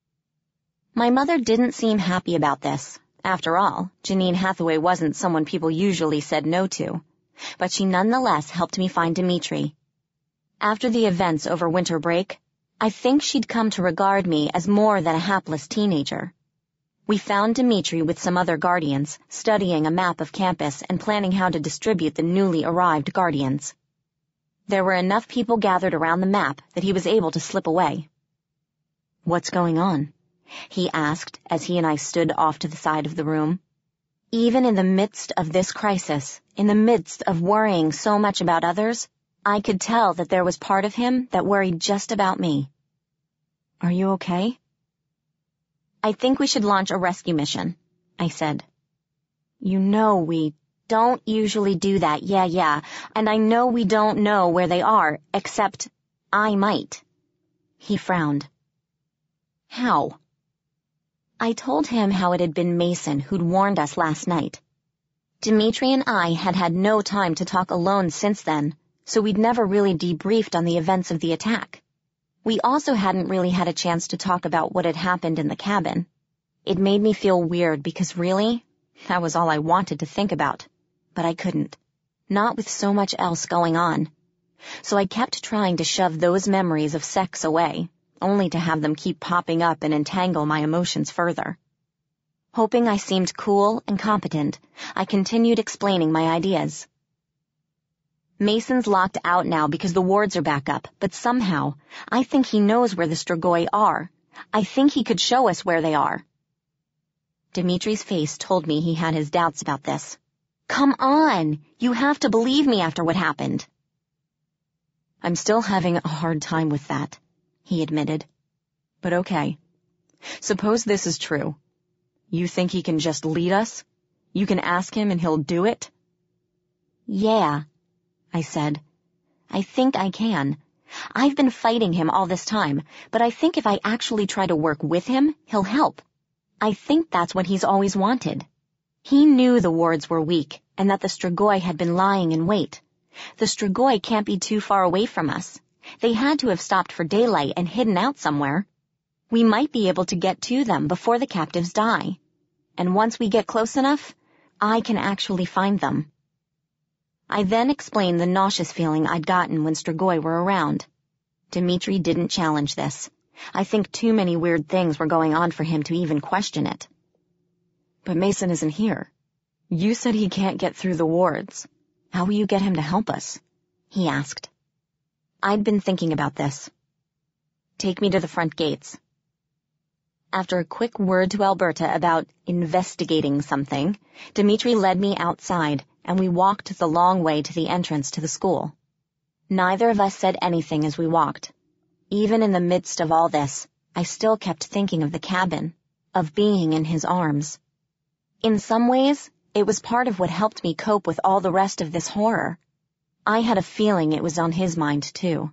My mother didn't seem happy about this. After all, Janine Hathaway wasn't someone people usually said no to. But she nonetheless helped me find Dimitri. After the events over winter break, I think she'd come to regard me as more than a hapless teenager. We found Dimitri with some other guardians, studying a map of campus and planning how to distribute the newly arrived guardians. There were enough people gathered around the map that he was able to slip away. "What's going on?" he asked as he and I stood off to the side of the room. Even in the midst of this crisis, in the midst of worrying so much about others, I could tell that there was part of him that worried just about me. "Are you okay?" "I think we should launch a rescue mission," I said. "You know we don't usually do that, yeah, yeah, and I know we don't know where they are, except I might." He frowned. "How?" I told him how it had been Mason who'd warned us last night. Dimitri and I had had no time to talk alone since then, so we'd never really debriefed on the events of the attack. We also hadn't really had a chance to talk about what had happened in the cabin. It made me feel weird because really, that was all I wanted to think about. But I couldn't. Not with so much else going on. So I kept trying to shove those memories of sex away, only to have them keep popping up and entangle my emotions further. Hoping I seemed cool and competent, I continued explaining my ideas. "Mason's locked out now because the wards are back up, but somehow, I think he knows where the Strigoi are. I think he could show us where they are." Dimitri's face told me he had his doubts about this. "Come on! You have to believe me after what happened." "I'm still having a hard time with that," he admitted. "But okay. Suppose this is true. You think he can just lead us? You can ask him and he'll do it?" "Yeah," I said. "I think I can. I've been fighting him all this time, but I think if I actually try to work with him, he'll help. I think that's what he's always wanted. He knew the wards were weak and that the Strigoi had been lying in wait. The Strigoi can't be too far away from us. They had to have stopped for daylight and hidden out somewhere. We might be able to get to them before the captives die. And once we get close enough, I can actually find them." I then explained the nauseous feeling I'd gotten when Strigoi were around. Dimitri didn't challenge this. I think too many weird things were going on for him to even question it. "But Mason isn't here. You said he can't get through the wards. How will you get him to help us?" he asked. I'd been thinking about this. "Take me to the front gates." After a quick word to Alberta about investigating something, Dimitri led me outside, and we walked the long way to the entrance to the school. Neither of us said anything as we walked. Even in the midst of all this, I still kept thinking of the cabin, of being in his arms. In some ways, it was part of what helped me cope with all the rest of this horror. I had a feeling it was on his mind, too.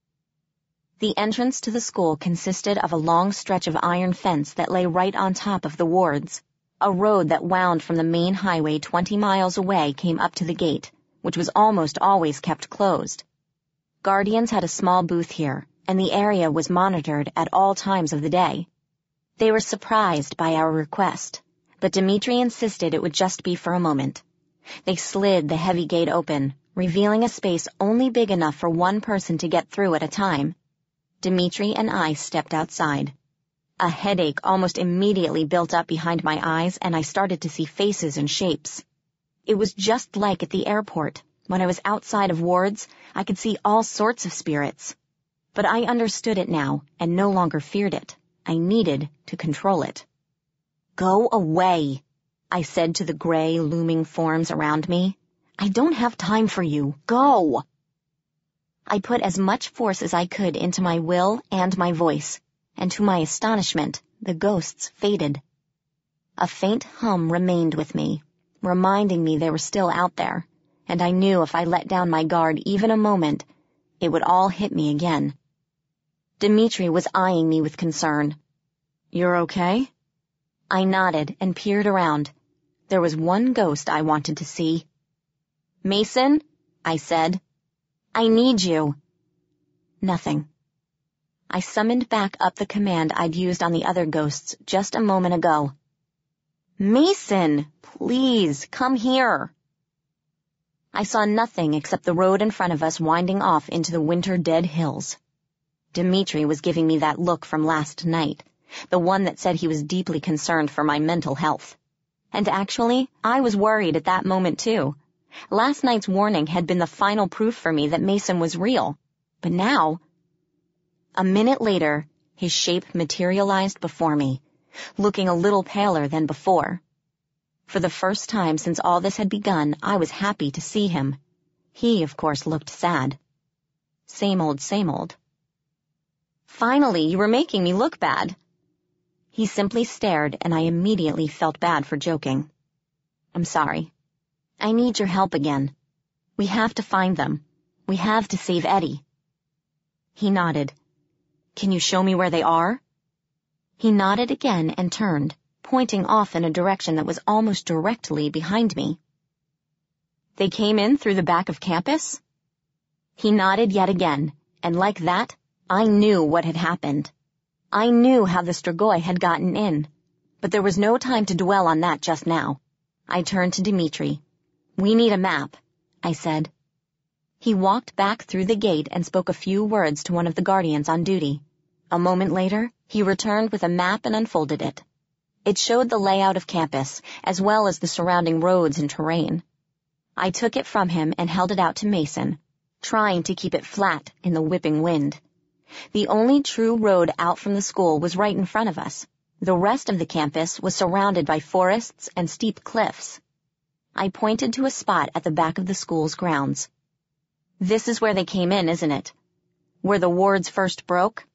The entrance to the school consisted of a long stretch of iron fence that lay right on top of the wards. A road that wound from the main highway twenty miles away came up to the gate, which was almost always kept closed. Guardians had a small booth here, and the area was monitored at all times of the day. They were surprised by our request, but Dmitri insisted it would just be for a moment. They slid the heavy gate open, revealing a space only big enough for one person to get through at a time. Dmitri and I stepped outside. A headache almost immediately built up behind my eyes, and I started to see faces and shapes. It was just like at the airport. When I was outside of wards, I could see all sorts of spirits. But I understood it now, and no longer feared it. I needed to control it. "Go away," I said to the gray, looming forms around me. "I don't have time for you. Go!" I put as much force as I could into my will and my voice, and to my astonishment, the ghosts faded. A faint hum remained with me, reminding me they were still out there, and I knew if I let down my guard even a moment, it would all hit me again. Dmitri was eyeing me with concern. "You're okay?" I nodded and peered around. There was one ghost I wanted to see. "Mason," I said. "I need you." Nothing. I summoned back up the command I'd used on the other ghosts just a moment ago. "Mason, please, come here." I saw nothing except the road in front of us winding off into the winter dead hills. Dmitri was giving me that look from last night, the one that said he was deeply concerned for my mental health. And actually, I was worried at that moment too. Last night's warning had been the final proof for me that Mason was real. But now... A minute later, his shape materialized before me, looking a little paler than before. For the first time since all this had begun, I was happy to see him. He, of course, looked sad. Same old, same old. "Finally, you were making me look bad." He simply stared, and I immediately felt bad for joking. "I'm sorry. I need your help again. We have to find them. We have to save Eddie." He nodded. "Can you show me where they are?" He nodded again and turned, pointing off in a direction that was almost directly behind me. "They came in through the back of campus?" He nodded yet again, and like that, I knew what had happened. I knew how the Strigoi had gotten in, but there was no time to dwell on that just now. I turned to Dmitri. "We need a map," I said. He walked back through the gate and spoke a few words to one of the guardians on duty. A moment later, he returned with a map and unfolded it. It showed the layout of campus, as well as the surrounding roads and terrain. I took it from him and held it out to Mason, trying to keep it flat in the whipping wind. The only true road out from the school was right in front of us. The rest of the campus was surrounded by forests and steep cliffs. I pointed to a spot at the back of the school's grounds. "This is where they came in, isn't it? Where the wards first broke?"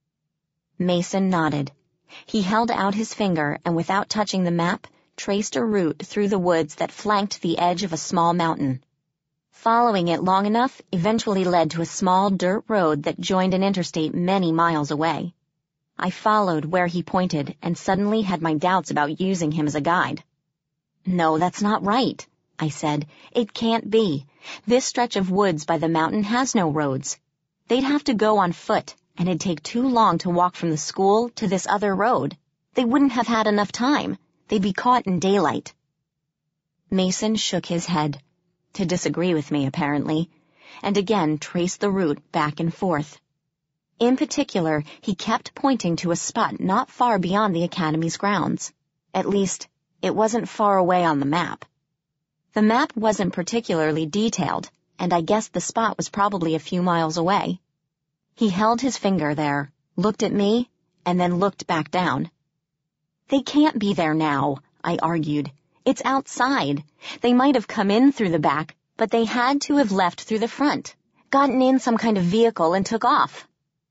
Mason nodded. He held out his finger and, without touching the map, traced a route through the woods that flanked the edge of a small mountain. Following it long enough eventually led to a small dirt road that joined an interstate many miles away. I followed where he pointed and suddenly had my doubts about using him as a guide. "No, that's not right," I said. "It can't be. This stretch of woods by the mountain has no roads. They'd have to go on foot, and it'd take too long to walk from the school to this other road. They wouldn't have had enough time. They'd be caught in daylight." Mason shook his head, to disagree with me apparently, and again traced the route back and forth. In particular, he kept pointing to a spot not far beyond the academy's grounds. At least, it wasn't far away on the map. The map wasn't particularly detailed, and I guessed the spot was probably a few miles away. He held his finger there, looked at me, and then looked back down. "They can't be there now," I argued. "It's outside. They might have come in through the back, but they had to have left through the front, gotten in some kind of vehicle and took off."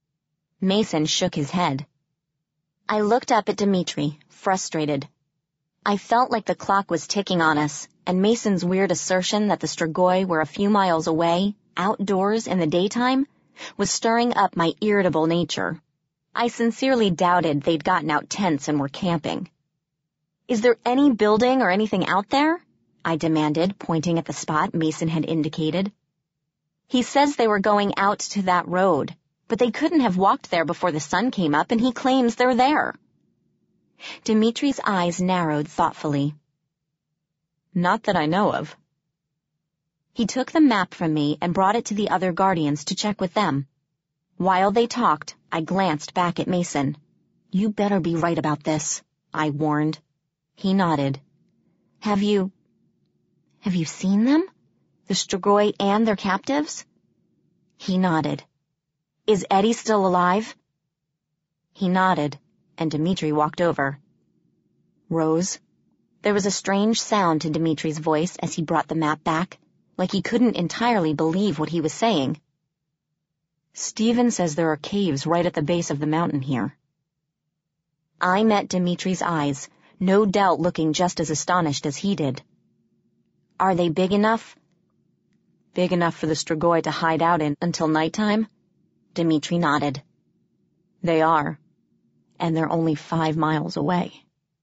Mason shook his head. I looked up at Dmitri, frustrated. I felt like the clock was ticking on us, and Mason's weird assertion that the Strigoi were a few miles away, outdoors in the daytime, was stirring up my irritable nature. I sincerely doubted they'd gotten out tents and were camping. "Is there any building or anything out there?" I demanded, pointing at the spot Mason had indicated. "He says they were going out to that road, but they couldn't have walked there before the sun came up, and he claims they're there." Dimitri's eyes narrowed thoughtfully. "Not that I know of." He took the map from me and brought it to the other guardians to check with them. While they talked, I glanced back at Mason. "You better be right about this," I warned. He nodded. Have you... have you seen them? The Strigoi and their captives?" He nodded. "Is Eddie still alive?" He nodded, and Dimitri walked over. "Rose?" There was a strange sound to Dimitri's voice as he brought the map back, like he couldn't entirely believe what he was saying. "Steven says there are caves right at the base of the mountain here." I met Dimitri's eyes, no doubt looking just as astonished as he did. "Are they big enough?" "Big enough for the Strigoi to hide out in until nighttime?" Dimitri nodded. "They are, and they're only five miles away."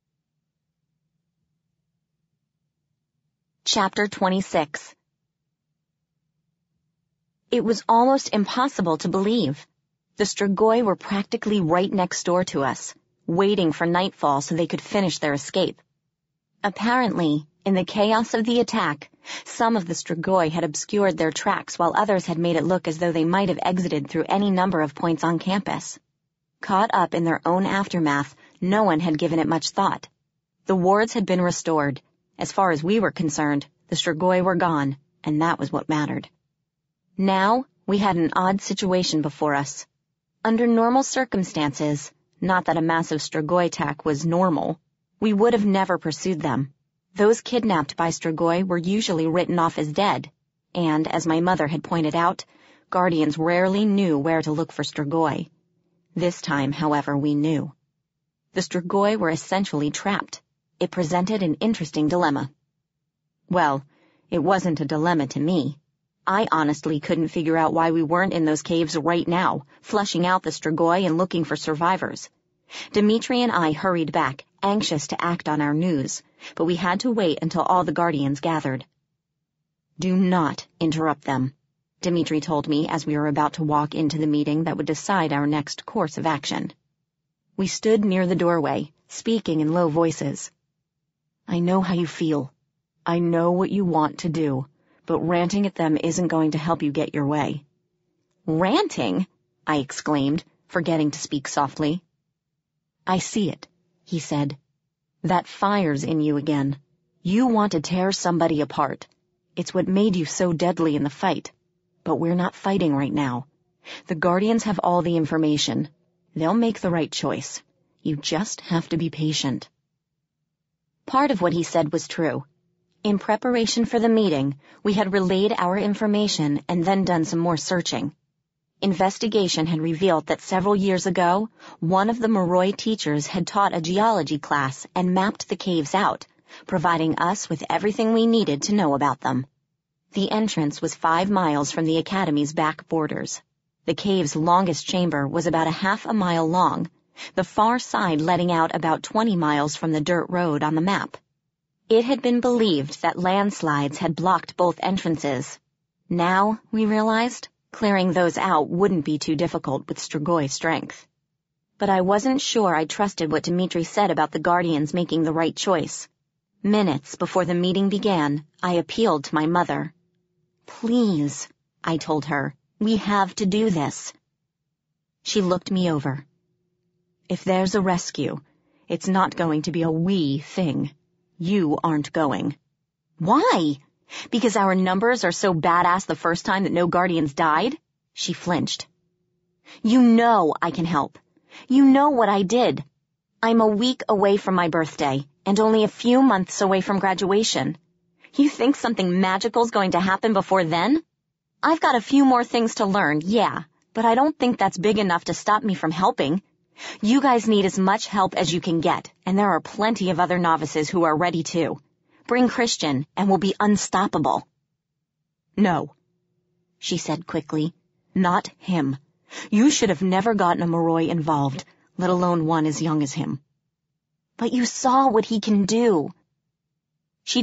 Chapter twenty-six. It was almost impossible to believe. The Strigoi were practically right next door to us, waiting for nightfall so they could finish their escape. Apparently, in the chaos of the attack, some of the Strigoi had obscured their tracks while others had made it look as though they might have exited through any number of points on campus. Caught up in their own aftermath, no one had given it much thought. The wards had been restored. As far as we were concerned, the Strigoi were gone, and that was what mattered. Now, we had an odd situation before us. Under normal circumstances, not that a massive Strigoi attack was normal, we would have never pursued them. Those kidnapped by Strigoi were usually written off as dead, and, as my mother had pointed out, guardians rarely knew where to look for Strigoi. This time, however, we knew. The Strigoi were essentially trapped. It presented an interesting dilemma. Well, it wasn't a dilemma to me. I honestly couldn't figure out why we weren't in those caves right now, flushing out the Strigoi and looking for survivors. Dimitri and I hurried back, anxious to act on our news, but we had to wait until all the guardians gathered. "Do not interrupt them," Dimitri told me as we were about to walk into the meeting that would decide our next course of action. We stood near the doorway, speaking in low voices. "I know how you feel. I know what you want to do, but ranting at them isn't going to help you get your way." "Ranting?" I exclaimed, forgetting to speak softly. "I see it," he said. "That fire's in you again. You want to tear somebody apart. It's what made you so deadly in the fight. But we're not fighting right now. The Guardians have all the information. They'll make the right choice. You just have to be patient." Part of what he said was true. In preparation for the meeting, we had relayed our information and then done some more searching. Investigation had revealed that several years ago, one of the Moroi teachers had taught a geology class and mapped the caves out, providing us with everything we needed to know about them. The entrance was five miles from the academy's back borders. The cave's longest chamber was about a half a mile long, the far side letting out about twenty miles from the dirt road on the map. It had been believed that landslides had blocked both entrances. Now, we realized, clearing those out wouldn't be too difficult with Strigoi strength. But I wasn't sure I trusted what Dimitri said about the Guardians making the right choice. Minutes before the meeting began, I appealed to my mother. "Please," I told her, "we have to do this." She looked me over. "If there's a rescue, it's not going to be a we thing. You aren't going." "Why? Because our numbers are so badass the first time that no Guardians died?" She flinched. "You know I can help. You know what I did. I'm a week away from my birthday, and only a few months away from graduation. You think something magical's going to happen before then? I've got a few more things to learn, yeah, but I don't think that's big enough to stop me from helping. You guys need as much help as you can get, and there are plenty of other novices who are ready too. Bring Christian, and we'll be unstoppable." "No," she said quickly. "Not him. You should have never gotten a Moroi involved, let alone one as young as him." "But you saw what he can do,"